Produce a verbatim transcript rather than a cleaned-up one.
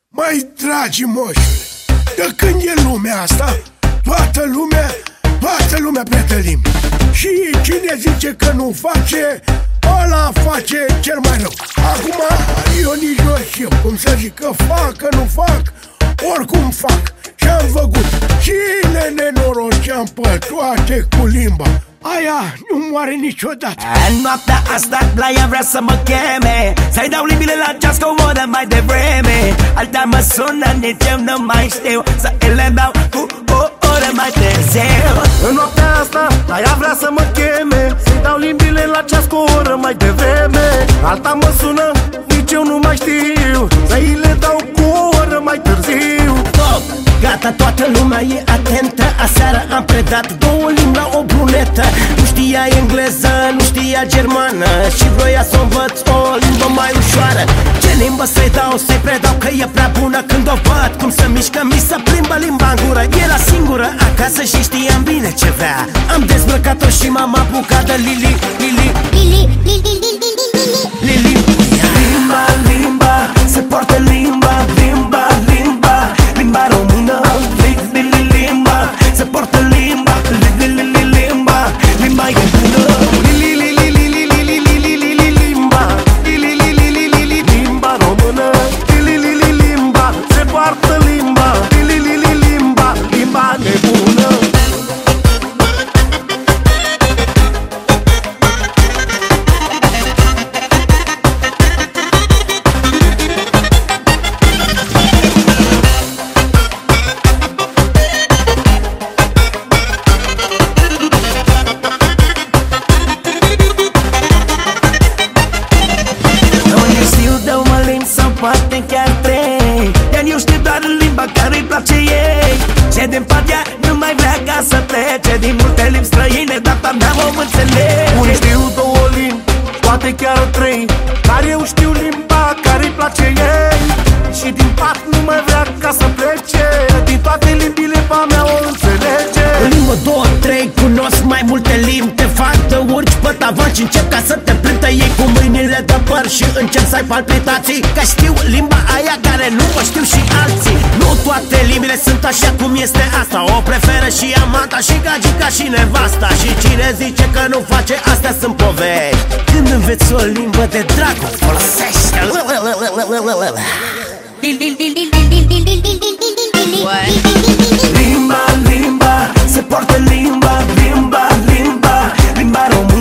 Măi, dragi moșule, de când e lumea asta, toată lumea, toată lumea pretă limbi. Și cine zice că nu face, ăla face cel mai rău. Acum eu nici nu știu cum să zic, că fac, că nu fac, oricum fac. Și-am făcut și le nenoroceam pe toate cu limba. Aia nu moare niciodată. Noaptea asta Blaia vrea să mă cheme, să-i dau limbile la ceas cu o oră mai devreme. Altea mă sună, nici eu nu mai știu, să le dau cu o oră mai târziu. În noaptea asta Blaia vrea să mă cheme, să-i dau limbile la ceas cu o oră mai devreme. Alta mă sună, nici eu nu mai știu, să-i le dau cu o oră mai târziu. Stop! Gata, toată lumea e atentă. Aseară am predat două limbi la o brunetă. Nu știa engleză, nu știa germană și vroia să învăț o limbă mai ușoară. Ce limbă să-i dau, să-i predau, că e prea bună. Când o văd cum se mișcă, mi se plimbă limba în gură. Era singură acasă și știam bine ce vrea. Am dezbrăcat-o și m-am apucat de Lili, Lili, Lili, Lili, Lili, Lili. Limba, limba, se poartă limba, limba, limba, limba română. Limba, se poartă limba, limba, limba e bună. Limba română, limba, se poartă limba, limba, limba nebună. Poate chiar trei, dar eu știu doar limba care-i place ei. Ce din partea nu mai vrea ca să plece, din multe limbi străine, dar ta-mea o înțelege. Unii știu două limbi, poate chiar trei, dar eu știu limba care-i place ei. Și din pat nu mai vrea ca să plece, din toate limbile pa mea o înțelege. În limbă două, trei, cunosc mai multe limbi. Te fac să urci pe tavan și încep ca să te plântă ei cu mâinile de păr și încep să ai palpitații, că știu limba aia care nu o știu și alții. Nu toate limbile sunt așa cum este asta, o preferă și amanta și gagica și nevasta. Și cine zice că nu face, astea sunt povești. Când înveți o limbă de dracu, folosește. Limba, limba, se poartă limba, limba, limba, limba română.